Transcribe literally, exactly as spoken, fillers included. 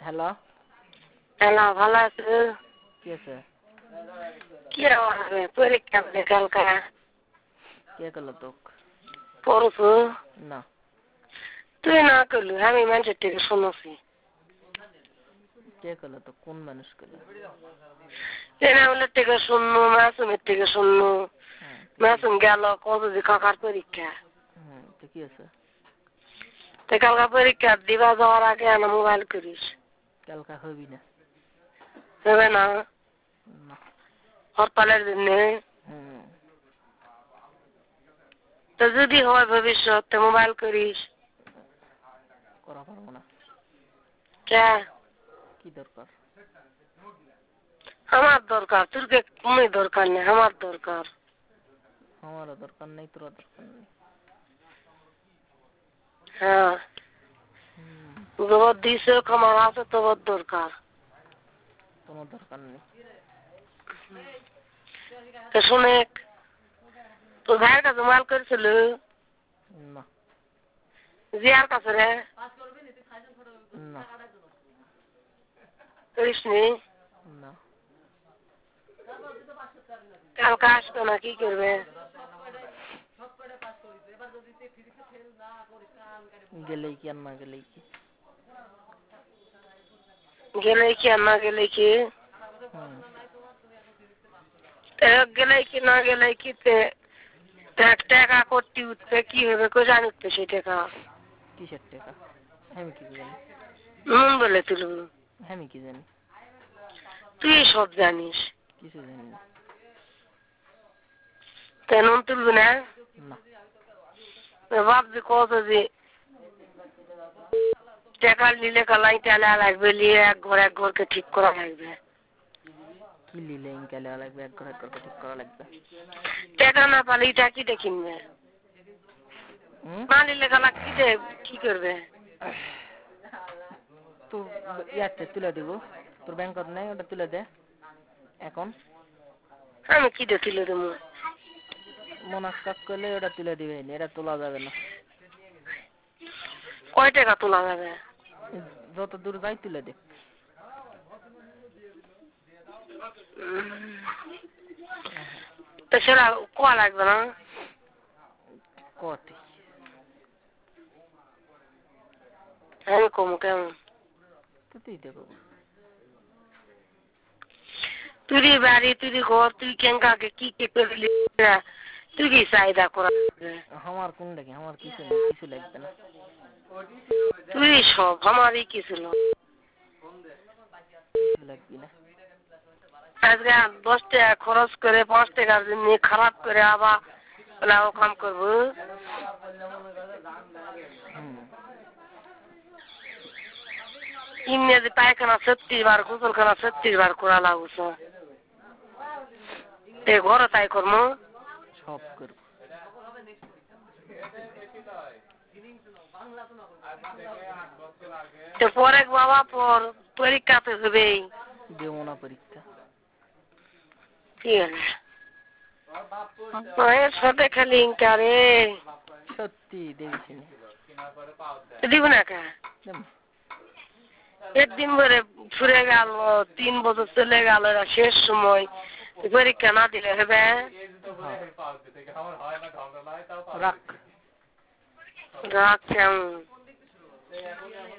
Hello hello ভালো আছো? কি আছে? কি হবে পরীক্ষা বলে কালকা কে করলো তোক? পড়ছো? না তুই না করলু আমি মানুষের থেকে শুনছি। কে করলো তো? কোন মানুষ করলো? এনাউলের থেকে শুনলু, মাসুমের থেকে শুনলু। হ্যাঁ মাসুম গেল কত যে কাকার পরীক্ষা। হুম তো কি আছে? তো কালকা পরীক্ষা দিবা যাওয়ার আগে আনা মোবাইল করিস। কালকা হবি না। হবে না না হরতালের জন্য। হুম তো যদি হয় ভবিষ্যতে মোবাইল করিস। করা পারবো না। কে? কি দরকার? আমার দরকার, তোর কে কোনো দরকার নেই, আমার দরকার। আমারও দরকার নেই, তোর দরকার নেই। হ্যাঁ হুম জবাব দিয়েছে আমার আছে তোর দরকার। কোনো দরকার নেই। তো শুনে তোর ভাইয়ের কাছে মোবাইল করেছিল? না জিয়ার কাছে রে না করিস নি? না কালকে আসতো না কি করবে? গেলেই কি আর না গেলেই কি? গেলে কি আর না গেলে কি? হুম গেলে কি না গেলে কি টাকা করতে উঠবে কি হবে কো জানি তো সেই টাকা কিসের টাকা? আমি কি জানি? নুন বলে তুলু আমি কি জানি? তুই সব জানিস। কিছু জানি না। তাই নুন তুলবি না? না ভাবছি কত যে টাকা নিলে কালাই টালা লাগবে, নিয়ে এক ঘর এক ঘরকে ঠিক করা লাগবে। কি লিলে ইনকা লেওয়া লাগবে? এক ঘর এক ঘরকে ঠিক করা লাগবে। টাকা না পালে এটা কি কিনবে? হুম না নিলে কালা কি দে কি করবে? তো ইয়াতে তুলে দিব। তোর ব্যাংকত নেই, ওটা তুলে দে এখন। আমি কি দিয়ে তুলে দেবো? মোনাক্কাক করলে ওটা তুলে দিবে, এটা তোলা যাবে না। কয় টাকা তোলা যাবে? যত দূর যাই তুলে দে। তো সেটা কোয়া লাগবে না? কতি আমি কম কেমন? তো তুই দেখো। তুই বাড়ি তুই ঘর তুই কেঙ্কাকে কি কি করলি তুই কি চাহিদা করা? আমার কোন দেখে? আমার কিছু নেই, কিছু লাগবে না। তুই সব আমারই কিছু না। কিছু লাগবে না। আজকে দশ টাকা খরচ করে পাঁচ টাকার জন্য খারাপ করে আবার ও কাম করবো। ইংরেজি পায়খানা ছত্রিশ বার গোসলখানা ছত্রিশ বার করা লাগছে। এ ঘরে তাই কর্ম সব করব। পরে বাবা পর পরীক্ষা তো হবেই। দেব না পরীক্ষা। ঠিক আছে মায়ের সাথে খালি ইনকারে সত্যি দেবিস দিব না কা একদিন ধরে ফুরে গেল, তিন বছর চলে গেল, শেষ সময় পরীক্ষা না দিলে হবে? রাখ রাখ কেমন